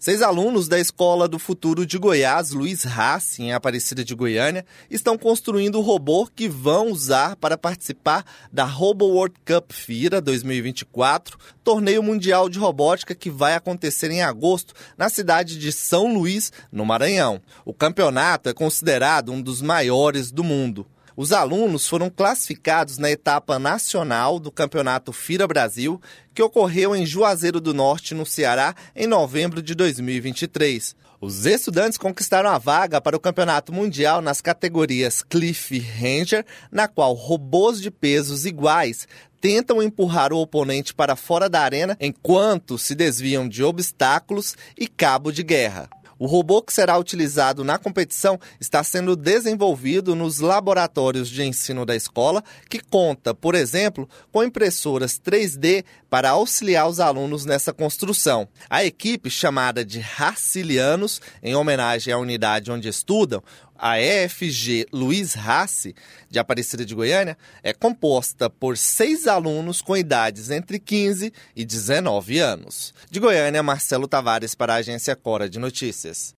6 alunos da Escola do Futuro de Goiás, Luiz Rassi, em Aparecida de Goiânia, estão construindo o robô que vão usar para participar da Robo World Cup FIRA 2024, torneio mundial de robótica que vai acontecer em agosto na cidade de São Luís, no Maranhão. O campeonato é considerado um dos maiores do mundo. Os alunos foram classificados na etapa nacional do Campeonato FIRA Brasil, que ocorreu em Juazeiro do Norte, no Ceará, em novembro de 2023. Os estudantes conquistaram a vaga para o Campeonato Mundial nas categorias Cliffhanger, na qual robôs de pesos iguais tentam empurrar o oponente para fora da arena enquanto se desviam de obstáculos, e cabo de guerra. O robô que será utilizado na competição está sendo desenvolvido nos laboratórios de ensino da escola, que conta, por exemplo, com impressoras 3D para auxiliar os alunos nessa construção. A equipe, chamada de Rassilianos, em homenagem à unidade onde estudam, a EFG Luiz Rassi, de Aparecida de Goiânia, é composta por 6 alunos com idades entre 15 e 19 anos. De Goiânia, Marcelo Tavares para a Agência Cora de Notícias.